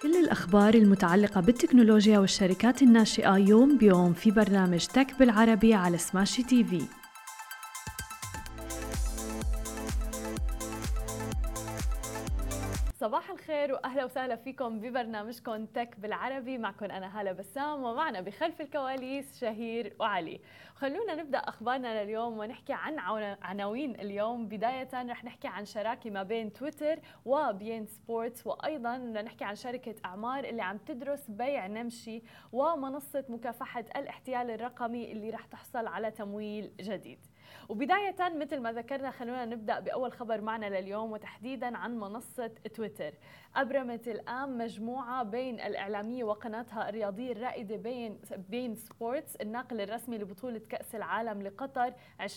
كل الأخبار المتعلقة بالتكنولوجيا والشركات الناشئة يوم بيوم في برنامج تك بالعربي على سماشي تي في. صباح الخير واهلا وسهلا فيكم ببرنامجكم تك بالعربي. معكم انا هالة بسام ومعنا بخلف الكواليس شهير وعلي. خلونا نبدا اخبارنا لليوم ونحكي عن عناوين اليوم. بدايه رح نحكي عن شراكه ما بين تويتر وبين سبورتس، وايضا نحكي عن شركه اعمار اللي عم تدرس بيع نمشي ومنصه مكافحه الاحتيال الرقمي اللي رح تحصل على تمويل جديد. وبداية مثل ما ذكرنا خلونا نبدأ بأول خبر معنا لليوم، وتحديدا عن منصة تويتر. أبرمت الآن مجموعة بين الإعلامية وقناتها الرياضية الرائدة بين سبورتس الناقل الرسمي لبطولة كأس العالم لقطر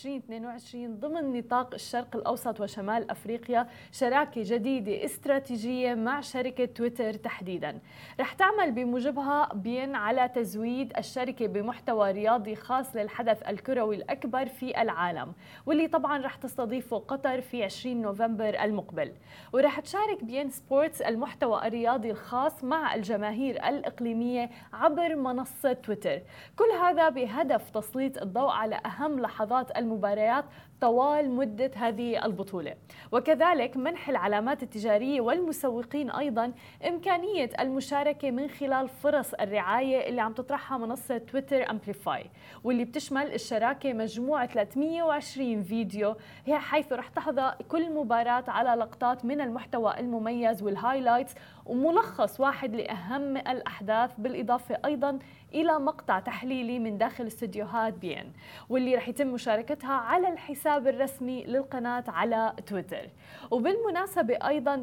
2022 ضمن نطاق الشرق الأوسط وشمال أفريقيا شراكة جديدة استراتيجية مع شركة تويتر تحديدا. رح تعمل بموجبها بين على تزويد الشركة بمحتوى رياضي خاص للحدث الكروي الأكبر في العالم، واللي طبعا رح تستضيفه قطر في 20 نوفمبر المقبل. ورح تشارك بين سبورتس المحتوى الرياضي الخاص مع الجماهير الإقليمية عبر منصة تويتر، كل هذا بهدف تسليط الضوء على أهم لحظات المباريات طوال مدة هذه البطولة، وكذلك منح العلامات التجارية والمسوقين أيضا إمكانية المشاركة من خلال فرص الرعاية اللي عم تطرحها منصة تويتر أمبليفاي، واللي بتشمل الشراكة مجموعة 320 فيديو هي حيث رح تحظى كل مباراة على لقطات من المحتوى المميز والهايلايتس وملخص واحد لأهم الأحداث، بالإضافة أيضا إلى مقطع تحليلي من داخل استديوهات بين، واللي رح يتم مشاركتها على الحساب الرسمي للقناة على تويتر. وبالمناسبة أيضا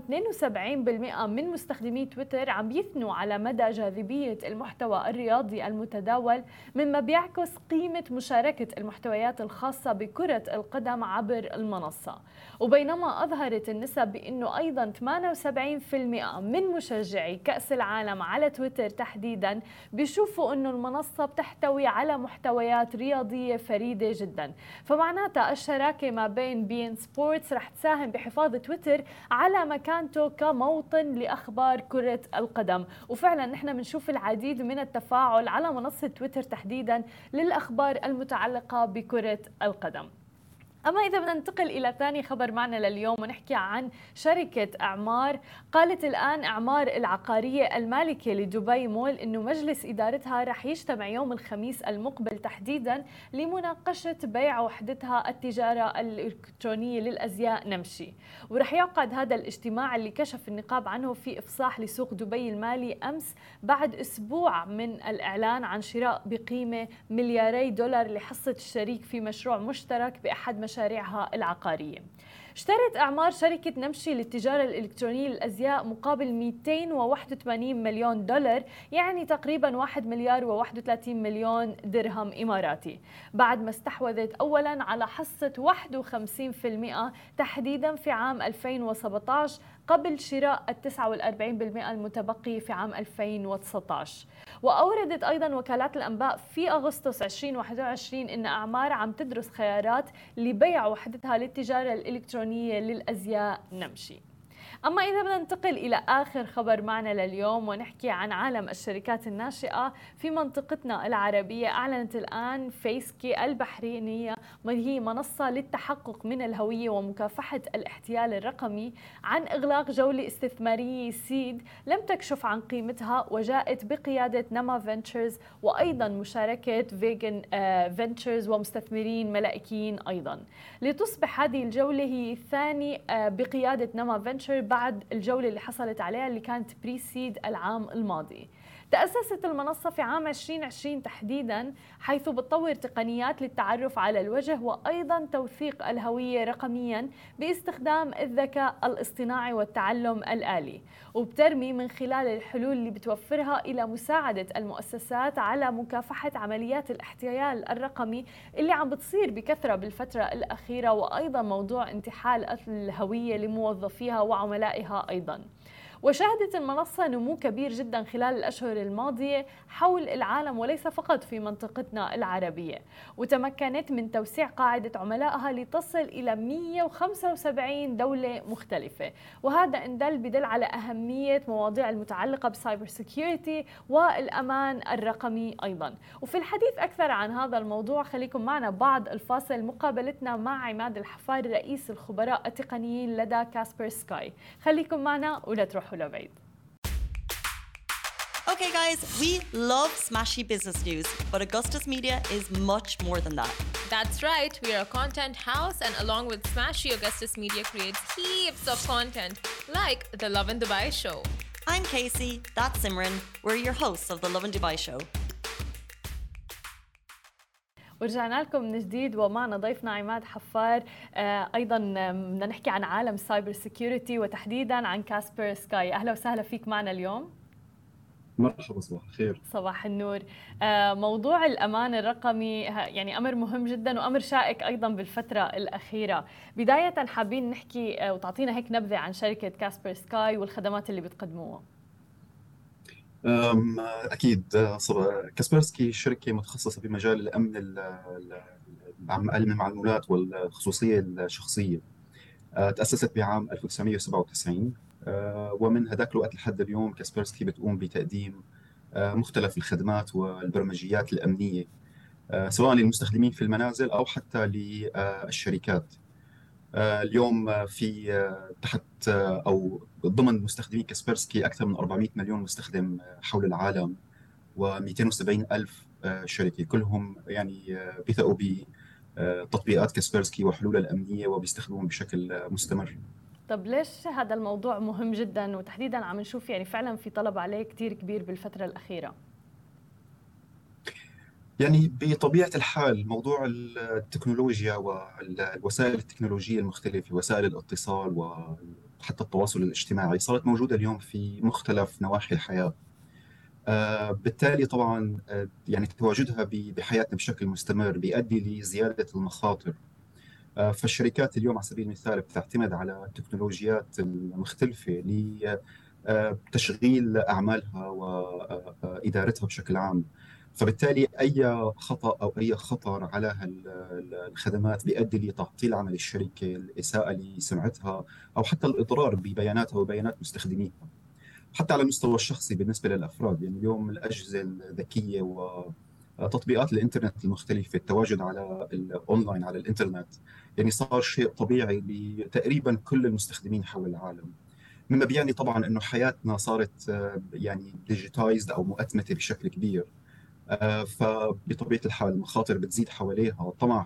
72% من مستخدمي تويتر عم يثنوا على مدى جاذبية المحتوى الرياضي المتداول، مما بيعكس قيمة مشاركة المحتويات الخاصة بكرة القدم عبر المنصة. وبينما أظهرت النسب بأنه أيضا 78% من مشجعي كأس العالم على تويتر تحديدا بيشوفوا أنه المنصة بتحتوي على محتويات رياضية فريدة جدا، فمعناتها الشراكة ما بين سبورتس رح تساهم بحفاظ تويتر على مكانته كموطن لأخبار كرة القدم. وفعلا نحن بنشوف العديد من التفاعل على منصة تويتر تحديدا للأخبار المتعلقة بكرة القدم. أما إذا بدنا ننتقل إلى ثاني خبر معنا لليوم ونحكي عن شركة أعمار، قالت الآن أعمار العقارية المالكة لدبي مول إنه مجلس إدارتها رح يجتمع يوم الخميس المقبل تحديدا لمناقشة بيع وحدتها التجارة الإلكترونية للأزياء نمشي. ورح يعقد هذا الاجتماع اللي كشف النقاب عنه في إفصاح لسوق دبي المالي أمس بعد أسبوع من الإعلان عن شراء بقيمة $2 مليار لحصة الشريك في مشروع مشترك بأحد مشاريعها العقارية. اشترت أعمار شركة نمشي للتجارة الإلكترونية للأزياء مقابل $281 مليون، يعني تقريبا 1,031 مليون درهم إماراتي، بعد ما استحوذت أولا على حصة 51% تحديدا في عام 2017 قبل شراء 49% المتبقي في عام 2019. وأوردت أيضا وكالات الأنباء في أغسطس 2021 أن أعمار عم تدرس خيارات لبيع وحدتها للتجارة الإلكترونية للأزياء نمشي. أما إذا بدنا ننتقل إلى آخر خبر معنا لليوم ونحكي عن عالم الشركات الناشئة في منطقتنا العربية، أعلنت الآن فيسكي البحرينية وهي منصة للتحقق من الهوية ومكافحة الاحتيال الرقمي عن إغلاق جولة استثمارية سيد لم تكشف عن قيمتها، وجاءت بقيادة نما فينتشرز وأيضا مشاركة فيجن فينتشرز ومستثمرين ملائكيين أيضا، لتصبح هذه الجولة هي الثاني بقيادة نما فينتشر بعد الجولة اللي حصلت عليها اللي كانت بريسيد العام الماضي. تأسست المنصة في عام 2020 تحديدا، حيث بتطور تقنيات للتعرف على الوجه وأيضا توثيق الهوية رقميا باستخدام الذكاء الاصطناعي والتعلم الآلي، وبترمي من خلال الحلول اللي بتوفرها إلى مساعدة المؤسسات على مكافحة عمليات الاحتيال الرقمي اللي عم بتصير بكثرة بالفترة الأخيرة، وأيضا موضوع انتحال الهوية لموظفيها وعملائها أيضا. وشهدت المنصة نمو كبير جدا خلال الأشهر الماضية حول العالم وليس فقط في منطقتنا العربية، وتمكنت من توسيع قاعدة عملائها لتصل إلى 175 دولة مختلفة. وهذا إن بدل على أهمية مواضيع المتعلقة بالسايبر سيكيورتي والأمان الرقمي أيضا. وفي الحديث أكثر عن هذا الموضوع خليكم معنا بعد الفاصل مقابلتنا مع عماد الحفار رئيس الخبراء التقنيين لدى كاسبر سكاي. خليكم معنا ولا تروحوا لبعيد. Okay guys, we love smashy business news, but Augustus Media is much more than that. That's right, we are a content house, and along with Smashy, Augustus Media creates heaps of content, like the Lovin Dubai show. I'm Casey, that's Simran. We're your hosts of the Lovin Dubai show. ورجعنا لكم من جديد ومعنا ضيفنا عماد حفار. ايضا بدنا نحكي عن عالم السايبر سيكيورتي وتحديدا عن كاسبر سكاي. اهلا وسهلا فيك معنا اليوم. مرحبا، صباح الخير. صباح النور. موضوع الأمان الرقمي يعني أمر مهم جدا وأمر شائك أيضا بالفترة الأخيرة. بداية حابين نحكي وتعطينا هيك نبذة عن شركة كاسبر سكاي والخدمات اللي بتقدموها. أكيد. كاسبرسكي شركة متخصصة في مجال الأمن المعلومات والخصوصية الشخصية. تأسست بعام 1997، ومن هذاك الوقت لحد اليوم كاسبرسكي بتقوم بتقديم مختلف الخدمات والبرمجيات الأمنية، سواء للمستخدمين في المنازل أو حتى للشركات. اليوم في تحت أو ضمن مستخدمين كاسبرسكي أكثر من 400 مليون مستخدم حول العالم، و270 ألف شركة، كلهم يعني بيثقوا بتطبيقات كاسبرسكي وحلولها الأمنية وبيستخدمون بشكل مستمر. طب ليش هذا الموضوع مهم جدا وتحديدا عم نشوف يعني فعلا في طلب عليه كتير كبير بالفترة الأخيرة؟ يعني بطبيعة الحال موضوع التكنولوجيا والوسائل التكنولوجية المختلفة، وسائل الاتصال وحتى التواصل الاجتماعي، صارت موجودة اليوم في مختلف نواحي الحياة. بالتالي طبعا يعني تواجدها بحياتنا بشكل مستمر بيؤدي لزيادة المخاطر. فالشركات اليوم على سبيل المثال بتعتمد على التكنولوجيات المختلفة لتشغيل أعمالها وإدارتها بشكل عام. فبالتالي أي خطأ أو أي خطر على الخدمات بيؤدي لتعطيل عمل الشركة، الإساءة لسمعتها، أو حتى الإضرار ببياناتها وبيانات مستخدميها. حتى على المستوى الشخصي بالنسبة للأفراد، يعني اليوم الأجهزة الذكية وتطبيقات الإنترنت المختلفة، التواجد على الأونلاين على الإنترنت، يعني صار شيء طبيعي لتقريبا كل المستخدمين حول العالم، مما بيعني طبعا أنه حياتنا صارت يعني ديجيتايزد أو مؤتمتة بشكل كبير. فبطبيعة الحال المخاطر بتزيد حواليها، طمع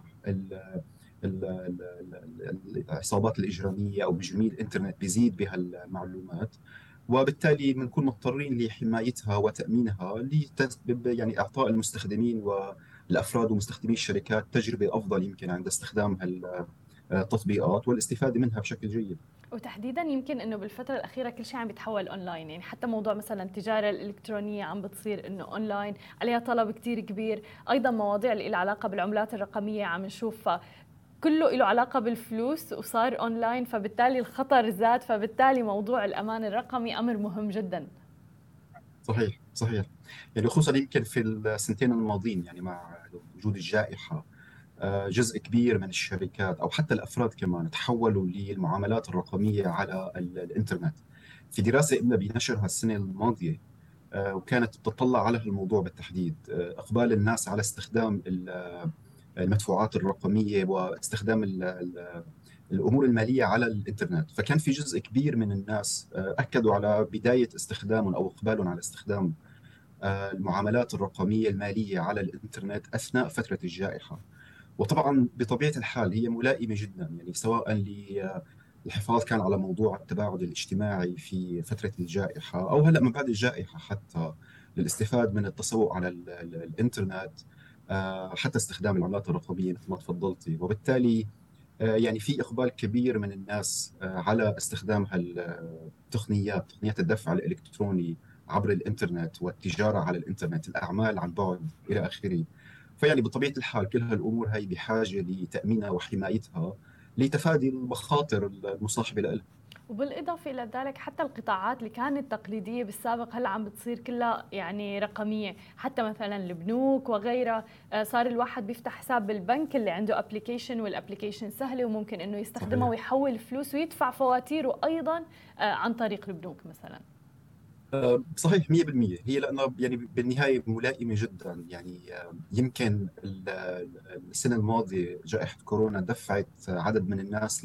العصابات الإجرامية أو مجرمي الإنترنت بيزيد بهالمعلومات، وبالتالي بنكون مضطرين لحمايتها وتأمينها يعني إعطاء المستخدمين والأفراد ومستخدمي الشركات تجربة أفضل يمكن عند استخدام التطبيقات والاستفادة منها بشكل جيد. وتحديدا يمكن انه بالفتره الاخيره كل شيء عم بيتحول اونلاين، يعني حتى موضوع مثلا التجاره الالكترونيه عم بتصير انه اونلاين، عليها طلب كثير كبير. ايضا مواضيع اللي لها علاقه بالعملات الرقميه عم نشوفها كله له علاقه بالفلوس وصار اونلاين، فبالتالي الخطر زاد، فبالتالي موضوع الامان الرقمي امر مهم جدا. صحيح صحيح. يعني خصوصا يمكن في السنتين الماضيين، يعني مع وجود الجائحه، جزء كبير من الشركات أو حتى الأفراد كمان تحولوا للمعاملات الرقمية على الإنترنت. في دراسة قمنا بنشرها السنة الماضية وكانت بتطلع على الموضوع بالتحديد، إقبال الناس على استخدام المدفوعات الرقمية واستخدام الأمور المالية على الإنترنت. فكان في جزء كبير من الناس أكدوا على بداية استخدامهم أو إقبالهم على استخدام المعاملات الرقمية المالية على الإنترنت أثناء فترة الجائحة. وطبعا بطبيعة الحال هي ملائمة جدا، يعني سواء للحفاظ كان على موضوع التباعد الاجتماعي في فترة الجائحة أو هلأ من بعد الجائحة، حتى للاستفادة من التسوق على الإنترنت، حتى استخدام العملات الرقمية مثل ما تفضلتي. وبالتالي يعني في إقبال كبير من الناس على استخدام تقنيات الدفع الإلكتروني عبر الإنترنت والتجارة على الإنترنت، الأعمال عن بعد إلى آخره. فيعني بطبيعة الحال كل هالأمور هي بحاجة لتأمينها وحمايتها لتفادي المخاطر المصاحبة لها. وبالإضافة إلى ذلك حتى القطاعات اللي كانت تقليدية بالسابق هلا عم بتصير كلها يعني رقمية، حتى مثلا البنوك وغيرها. صار الواحد بيفتح حساب بالبنك اللي عنده ابليكيشن، والابليكيشن سهلة وممكن إنه يستخدمها صحيح. ويحول فلوس ويدفع فواتيره أيضا عن طريق البنوك مثلا. صحيح 100%. هي لأنها يعني بالنهاية ملائمة جدا. يعني يمكن السنة الماضية جائحة كورونا دفعت عدد من الناس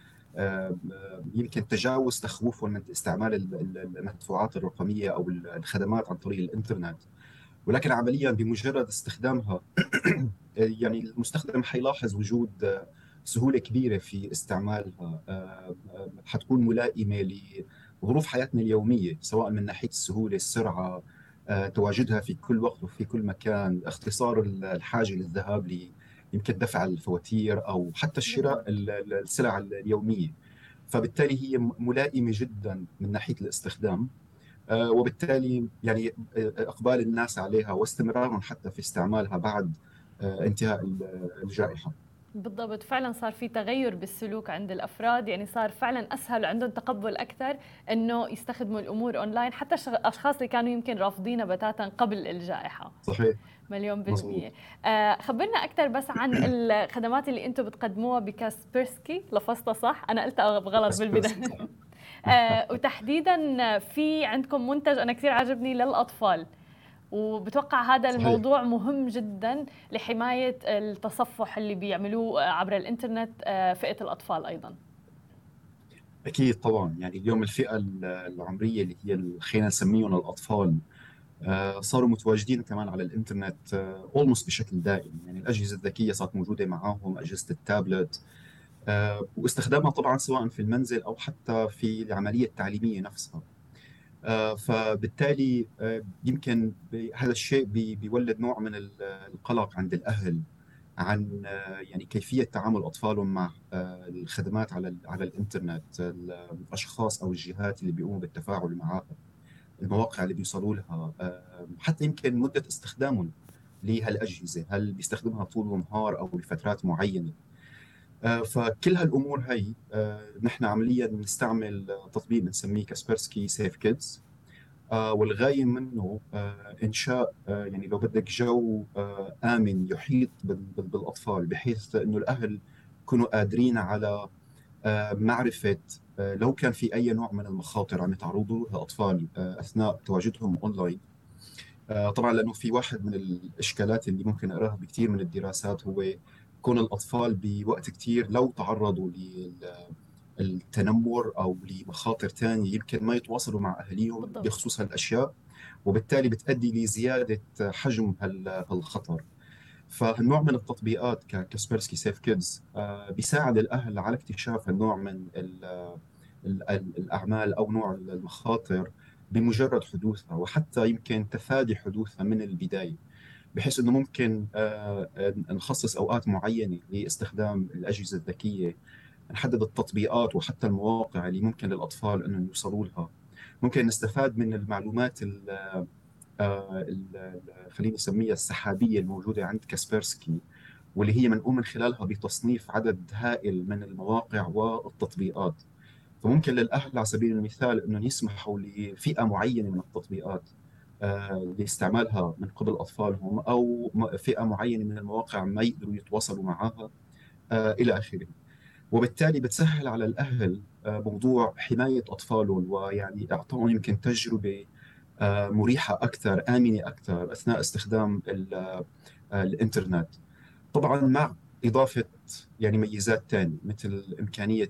يمكن تجاوز تخوفهم من استعمال المدفوعات الرقمية أو الخدمات عن طريق الإنترنت. ولكن عمليا بمجرد استخدامها يعني المستخدم حيلاحظ وجود سهولة كبيرة في استعمالها. حتكون ملائمة لظروف حياتنا اليومية، سواء من ناحية السهولة، السرعة، تواجدها في كل وقت وفي كل مكان، اختصار الحاجة للذهاب يمكن دفع الفواتير أو حتى شراء بالضبط. السلع اليومية. فبالتالي هي ملائمة جدا من ناحية الاستخدام. وبالتالي يعني إقبال الناس عليها واستمرارهم حتى في استعمالها بعد انتهاء الجائحة. بالضبط، فعلا صار في تغير بالسلوك عند الافراد، يعني صار فعلا اسهل وعندهم تقبل اكثر انه يستخدموا الامور اونلاين، حتى الاشخاص اللي كانوا يمكن رافضينها بتاتا قبل الجائحه. صحيح. مليون مظبوط. بالمية. خبرنا أكثر بس عن الخدمات اللي أنتم بتقدموها بكاسبرسكي، لفظتها صح؟ أنا قلتها غلط بالبداية. وتحديدا في عندكم منتج أنا كثير عجبني للأطفال، وبتوقع هذا صحيح. الموضوع مهم جدا لحماية التصفح اللي بيعملوه عبر الإنترنت فئة الأطفال أيضا. أكيد طبعا. يعني اليوم الفئة العمرية اللي هي خلينا نسميهم الأطفال صاروا متواجدين كمان على الإنترنت أولموست بشكل دائم. يعني الأجهزة الذكية صارت موجودة معاهم، أجهزة التابلت، واستخدامها طبعا سواء في المنزل أو حتى في العملية التعليمية نفسها. فبالتالي يمكن هذا الشيء بيولد نوع من القلق عند الأهل عن يعني كيفية تعامل أطفالهم مع الخدمات على الإنترنت، الأشخاص أو الجهات اللي بيقوموا بالتفاعل معها، المواقع اللي بيوصلوا لها، حتى يمكن مدة استخدامهم لهالأجهزة، هل بيستخدمها طول النهار أو لفترات معينة. فكل هالأمور هي نحن عمليا بنستعمل تطبيق بنسميه كاسبرسكي سيف كيدز. والغاية منه إنشاء يعني لو بدك جو آمن يحيط بالأطفال، بحيث إنه الأهل يكونوا قادرين على معرفة لو كان في أي نوع من المخاطر عم يتعرضوا لها أطفال أثناء تواجدهم أونلاين. طبعا لأنه في واحد من الإشكالات اللي ممكن أراها بكثير من الدراسات هو كون الأطفال بوقت كثير لو تعرضوا للتنمر أو لمخاطر ثانية يمكن ما يتواصلوا مع أهليهم بالضبط. بخصوص هالأشياء، وبالتالي بتؤدي لزيادة حجم هالخطر. فالنوع من التطبيقات كاسبرسكي سيف كيدز بيساعد الأهل على اكتشاف النوع من الأعمال أو نوع المخاطر بمجرد حدوثها، وحتى يمكن تفادي حدوثها من البداية، بحيث أنه ممكن نخصص أوقات معينة لاستخدام الأجهزة الذكية، نحدد التطبيقات وحتى المواقع اللي ممكن للأطفال أنهم يوصلوا لها. ممكن نستفاد من المعلومات خليني نسميها السحابية الموجودة عند كاسبرسكي، واللي هي منقوم من خلالها بتصنيف عدد هائل من المواقع والتطبيقات. فممكن للأهل على سبيل المثال أنهم يسمحوا لفئة معينة من التطبيقات لاستعمالها من قبل أطفالهم، أو فئة معينة من المواقع ما يقدروا يتواصلوا معها إلى آخره. وبالتالي بتسهل على الأهل موضوع حماية أطفالهم، ويعني إعطائهم يمكن تجربة مريحة أكثر، آمنة أكثر أثناء استخدام الإنترنت. طبعا مع إضافة يعني ميزات تانية مثل إمكانية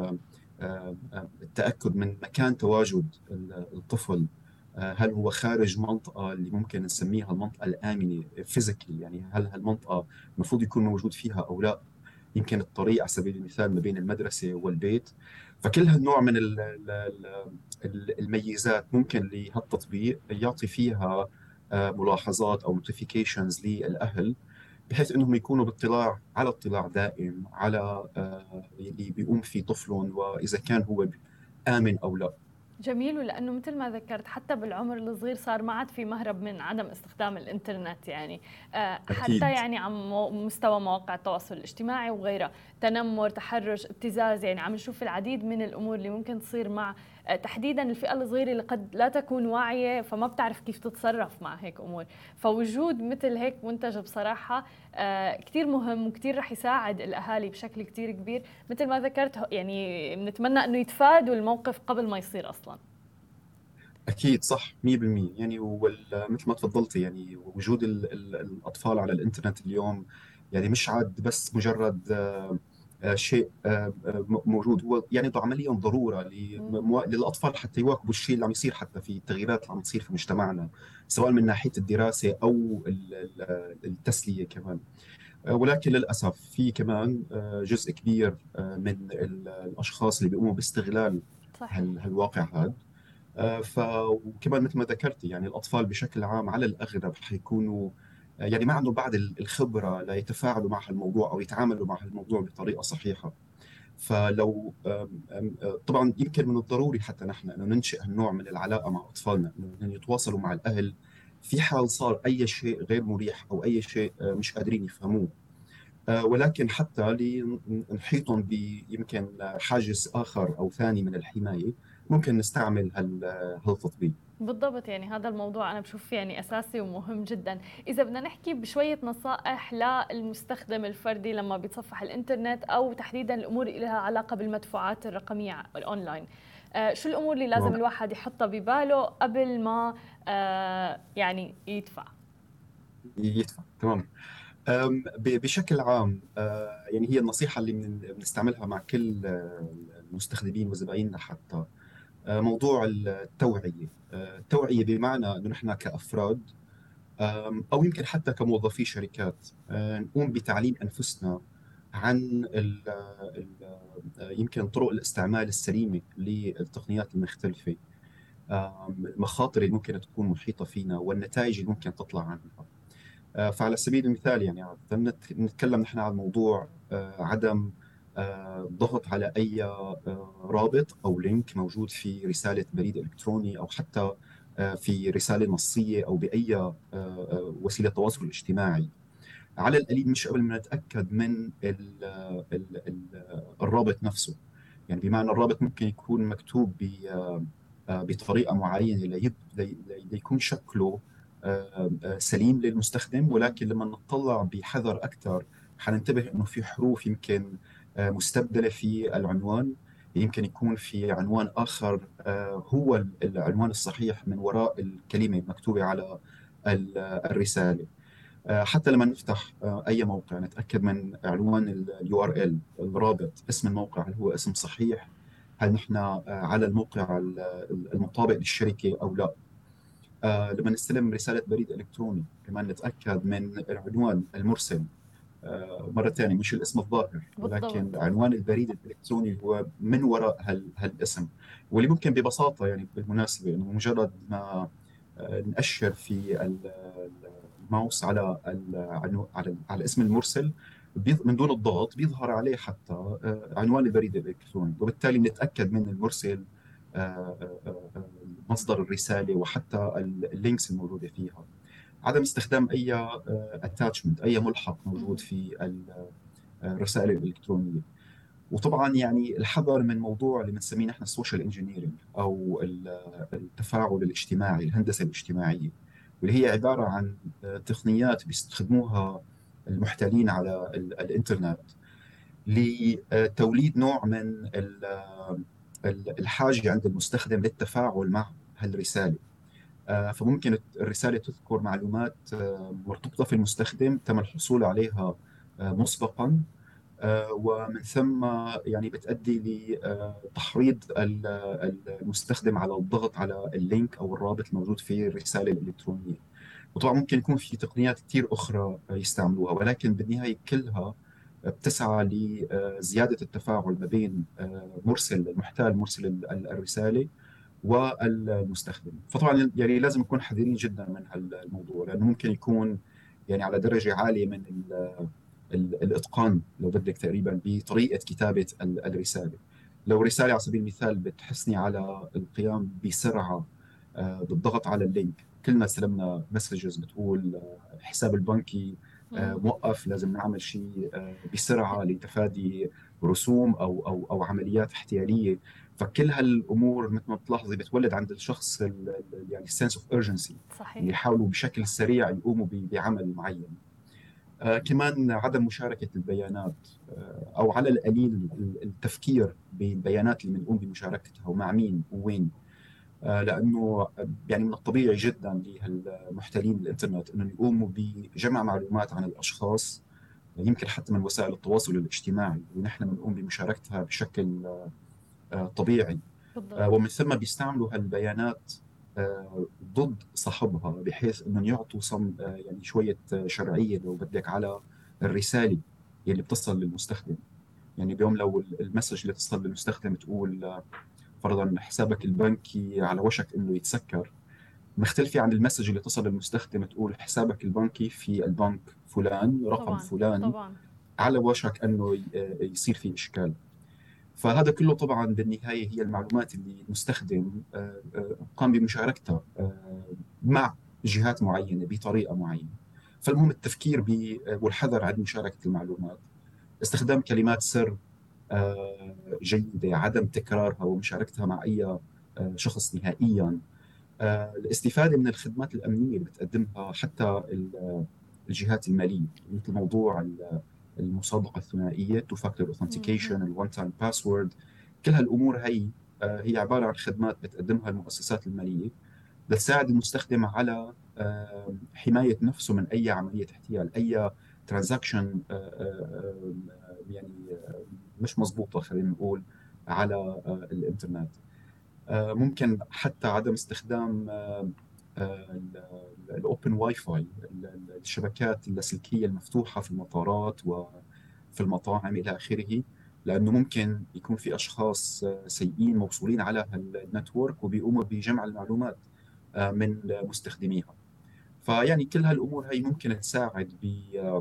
التأكد من مكان تواجد الطفل، هل هو خارج منطقة اللي ممكن نسميها المنطقة الآمنة فيزيكلي، يعني هل هالمنطقة المفروض يكون موجود فيها أو لا، يمكن الطريق على سبيل المثال ما بين المدرسة والبيت. فكل هالنوع من الميزات ممكن لهالتطبيق يعطي فيها ملاحظات أو نوتيفيكيشنز للأهل، بحيث انهم يكونوا على اطلاع دائم على اللي بيقوم فيه طفلهم، واذا كان هو امن او لا. جميل، ولأنه مثل ما ذكرت حتى بالعمر الصغير صار ما عاد في مهرب من عدم استخدام الإنترنت، يعني حتى أكيد. يعني عن مستوى مواقع التواصل الاجتماعي وغيرها، تنمر، تحرش، ابتزاز، يعني عم نشوف العديد من الأمور اللي ممكن تصير مع تحديدا الفئة الصغيرة اللي قد لا تكون واعية، فما بتعرف كيف تتصرف مع هيك أمور. فوجود مثل هيك منتج بصراحة كتير مهم وكتير رح يساعد الأهالي بشكل كتير كبير. مثل ما ذكرت يعني بنتمنى أنه يتفادوا الموقف قبل ما يصير أصلاً. أكيد صح 100%. يعني مثل ما تفضلتي، يعني وجود الأطفال على الإنترنت اليوم يعني مش عاد بس مجرد شيء موجود، هو يعني عمليا ضرورة للأطفال حتى يواكبوا الشيء اللي عم يصير، حتى في التغييرات اللي عم تصير في مجتمعنا، سواء من ناحية الدراسة أو التسلية كمان. ولكن للأسف في كمان جزء كبير من الأشخاص اللي بيقوموا باستغلال صحيح. هالواقع هذا. وكمان مثل ما ذكرتي، يعني الأطفال بشكل عام على الأغلب حيكونوا يعني ما عندهم بعد الخبرة ليتفاعلوا مع هالموضوع أو يتعاملوا مع هالموضوع بطريقة صحيحة. فلو طبعا يمكن من الضروري حتى نحن أنه ننشئ هالنوع من العلاقة مع أطفالنا، أنه يتواصلوا مع الأهل في حال صار أي شيء غير مريح أو أي شيء مش قادرين يفهموه. ولكن حتى لنحيطهم بيمكن حاجز آخر أو ثاني من الحماية، ممكن نستعمل هالتطبيق. بالضبط، يعني هذا الموضوع أنا بشوف يعني أساسي ومهم جدا. إذا بدنا نحكي بشوية نصائح للمستخدم الفردي لما بيتصفح الإنترنت أو تحديدا الأمور اللي لها علاقة بالمدفوعات الرقمية الأونلاين، شو الأمور اللي لازم تمام. الواحد يحطها بباله قبل ما يعني يدفع؟ يدفع تمام. بشكل عام يعني هي النصيحة اللي بنستعملها مع كل المستخدمين وزبائننا حتى موضوع التوعية. التوعية بمعنى أنه نحن كأفراد أو يمكن حتى كموظفي شركات نقوم بتعليم أنفسنا عن يمكن طرق الاستعمال السليمة للتقنيات المختلفة، المخاطر اللي ممكن تكون محيطة فينا والنتائج اللي ممكن تطلع عنها. فعلى سبيل المثال يعني عادة نتكلم نحن عن موضوع عدم ضغط على أي رابط أو لينك موجود في رسالة بريد إلكتروني، أو حتى في رسالة نصية، أو بأي وسيلة تواصل اجتماعي. على القليل مش قبل ما نتأكد من الرابط نفسه. يعني بمعنى الرابط ممكن يكون مكتوب بطريقة معينة ليكون شكله سليم للمستخدم، ولكن لما نطلع بحذر أكثر حننتبه إنه في حروف يمكن مستبدلة في العنوان. يمكن يكون في عنوان آخر هو العنوان الصحيح من وراء الكلمة المكتوبة على الرسالة. حتى لما نفتح أي موقع نتأكد من عنوان اليو ار ال، الرابط، اسم الموقع هل هو اسم صحيح؟ هل نحن على الموقع المطابق للشركة أو لا؟ لما نستلم رسالة بريد إلكتروني كمان نتأكد من العنوان المرسل، مرة ثانية مش الاسم الظاهر ولكن بالضبط. عنوان البريد الإلكتروني هو من وراء هالاسم. واللي ممكن ببساطة يعني بالمناسبة إنه مجرد ما نأشر في الماوس على على اسم المرسل من دون الضغط بيظهر عليه حتى عنوان البريد الإلكتروني، وبالتالي نتأكد من المرسل، مصدر الرسالة، وحتى اللينكس الموجودة فيها. عدم استخدام أي اتاتشمنت، أي ملحق موجود في الرسائل الإلكترونية. وطبعا يعني الحذر من موضوع اللي بنسميه نحن السوشيال انجينيرنج، أو التفاعل الاجتماعي، الهندسة الاجتماعية، واللي هي عبارة عن تقنيات بيستخدموها المحتالين على الإنترنت لتوليد نوع من الحاجة عند المستخدم للتفاعل مع هالرسالة. فممكن الرسالة تذكر معلومات مرتبطة في المستخدم تم الحصول عليها مسبقا، ومن ثم يعني بتؤدي لتحريض المستخدم على الضغط على اللينك أو الرابط الموجود في الرسالة الإلكترونية. وطبعا ممكن يكون في تقنيات كثير أخرى يستعملوها، ولكن بالنهاية كلها بتسعى لزيادة التفاعل ما بين مرسل المحتال، مرسل الرسالة، والمستخدم. فطبعا يعني لازم نكون حذرين جدا من هالموضوع، لأنه ممكن يكون يعني على درجة عالية من الإتقان لو بدك تقريبا بطريقة كتابة الرسالة. لو رسالة على سبيل المثال بتحسني على القيام بسرعة بالضغط على اللينك، كلنا استلمنا مسجز بتقول حساب البنكي موقف، لازم نعمل شيء بسرعة لتفادي رسوم أو عمليات احتيالية. فكل هالأمور مثل ما بتلاحظي بتولد عند الشخص يعني sense of urgency، صحيح. اللي يحاولوا بشكل سريع يقوموا بعمل معين. كمان عدم مشاركة البيانات أو على القليل التفكير بالبيانات اللي بنقوم بمشاركتها ومع مين ووين. لأنه يعني من الطبيعي جدا للمحتلين الإنترنت أنهم يقوموا بجمع معلومات عن الأشخاص، يمكن حتى من وسائل التواصل الاجتماعي، ونحن بنقوم بمشاركتها بشكل طبيعي. بالضبط. ومن ثم بيستعملوا هالبيانات ضد صاحبها، بحيث انهم يعطوا يعني شويه شرعيه لو بدك على الرساله اللي بتصل للمستخدم. يعني اليوم لو المسج اللي تصل للمستخدم تقول فرضا حسابك البنكي على وشك انه يتسكر، مختلفه عن المسج اللي تصل للمستخدم تقول حسابك البنكي في البنك فلان رقم طبعا فلان طبعا. على وشك انه يصير في اشكال. فهذا كله طبعا بالنهاية هي المعلومات اللي المستخدم قام بمشاركتها مع جهات معينة بطريقة معينة. فالمهم التفكير والحذر عند مشاركة المعلومات، استخدام كلمات سر جيدة، عدم تكرارها ومشاركتها مع أي شخص نهائيا. الاستفادة من الخدمات الأمنية اللي بتقدمها حتى الجهات المالية، مثل موضوع المصادقة الثنائية تو فاكتور اوثنتيكيشن، الوان تايم باسورد. كل هالأمور هي عبارة عن خدمات بتقدمها المؤسسات المالية لتساعد المستخدم على حماية نفسه من أي عملية احتيال، أي ترانزاكشن يعني مش مضبوطة خلينا نقول على الإنترنت. ممكن حتى عدم استخدام الاوبن واي فاي، الشبكات اللاسلكيه المفتوحه في المطارات وفي المطاعم الى اخره، لانه ممكن يكون في اشخاص سيئين موصولين على النتورك وبيقوموا بجمع المعلومات من مستخدميها. فيعني كل هالامور هي ممكن تساعد ب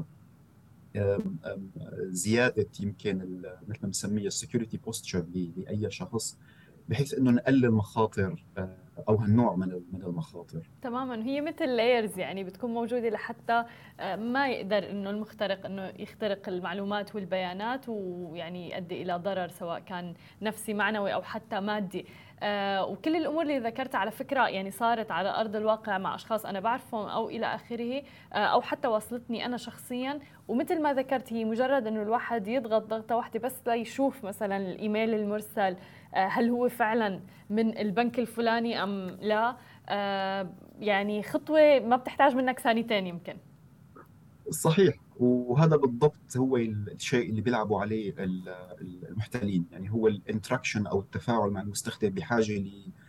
زياده يمكن مثل ما بنسميها السكيورتي بوستشر لاي شخص، بحيث انه نقلل مخاطر او هالنوع من المخاطر. تماما. هي مثل لايرز يعني بتكون موجوده لحتى ما يقدر انه المخترق انه يخترق المعلومات والبيانات ويعني يؤدي الى ضرر سواء كان نفسي معنوي او حتى مادي. وكل الامور اللي ذكرتها على فكره يعني صارت على ارض الواقع مع اشخاص انا بعرفهم او الى اخره، او حتى وصلتني انا شخصيا. ومثل ما ذكرت هي مجرد انه الواحد يضغط ضغطه واحده بس ليشوف مثلا الايميل المرسل هل هو فعلا من البنك الفلاني ام لا. يعني خطوه ما بتحتاج منك ثانيتين يمكن. صحيح. وهذا بالضبط هو الشيء اللي بيلعبوا عليه المحتلين. يعني هو الانتراكشن او التفاعل مع المستخدم بحاجه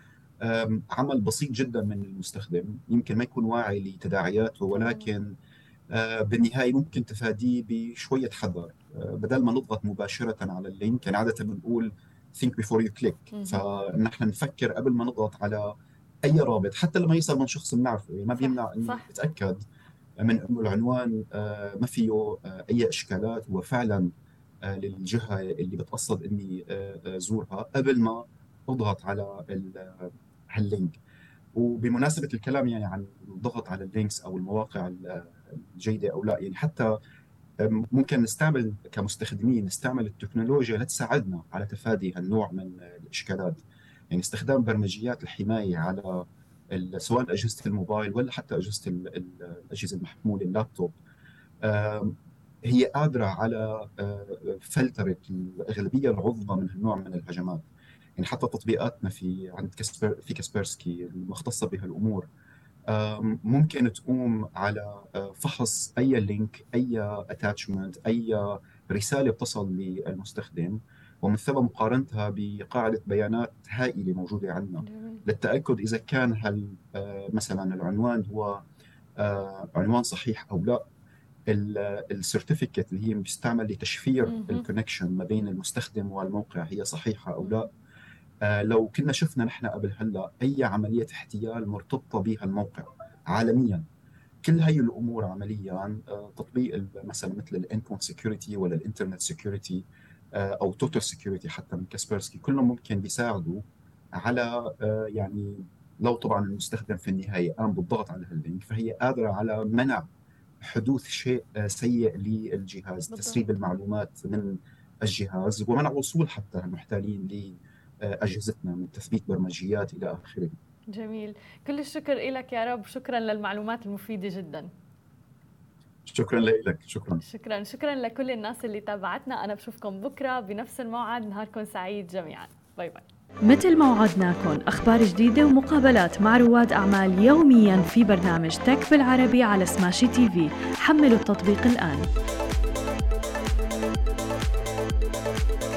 لعمل بسيط جدا من المستخدم، يمكن ما يكون واعي لتداعياته، ولكن بالنهايه ممكن تفاديه بشويه حذر. بدل ما نضغط مباشره على اللينك، يعني عاده بنقول think before you click، فنحن نفكر قبل ما نضغط على اي رابط حتى لما يصل من شخص بنعرفه. يعني ما بيمنع اني اتاكد من انه العنوان ما فيه اي اشكالات، هو فعلا للجهه اللي بتقصد اني زورها قبل ما اضغط على هاللينك. وبمناسبه الكلام يعني عن الضغط على اللينكس او المواقع الجيده او لا، يعني حتى ممكن نستعمل كمستخدمين نستعمل التكنولوجيا لتساعدنا على تفادي هالنوع من الاشكالات. يعني استخدام برمجيات الحمايه على سواء اجهزه الموبايل ولا حتى الاجهزه المحموله اللابتوب، هي قادره على فلتره الاغلبيه العظمى من هالنوع من الهجمات. يعني حتى تطبيقاتنا عند كاسبرسكي المختصه بهالامور ممكن تقوم على فحص اي لينك، اي اتاتشمنت، اي رساله بتصل للمستخدم، ومن ثم مقارنتها بقاعده بيانات هائله موجوده عندنا للتاكد اذا كان هل مثلا العنوان هو عنوان صحيح او لا. السيرتيفيكت اللي هي بيستعمل لتشفير الكونكشن ما بين المستخدم والموقع هي صحيحه او لا. لو كنا شفنا نحن قبل هلا اي عمليه احتيال مرتبطه بها الموقع عالميا، كل هي الامور عمليا تطبيق مثلا مثل الاند بوينت سكيورتي ولا الانترنت سكيورتي او توتال سكيورتي حتى من كاسبرسكي، كلهم ممكن بيساعدوا على يعني لو طبعا المستخدم في النهايه قام بالضغط على هاللينك، فهي قادره على منع حدوث شيء سيء للجهاز، تسريب المعلومات من الجهاز ومنع وصول حتى المحتالين لأجهزتنا من تثبيت برمجيات إلى آخره. جميل، كل الشكر لك يا رب، شكرا للمعلومات المفيدة جدا. شكرا لك. شكرا لكل الناس اللي تابعتنا. أنا بشوفكم بكرة بنفس الموعد، نهاركم سعيد جميعا، باي باي. مثل ما وعدناكم أخبار جديدة ومقابلات مع رواد أعمال يوميا في برنامج تك بالعربي على سماشي تي في. حملوا التطبيق الآن.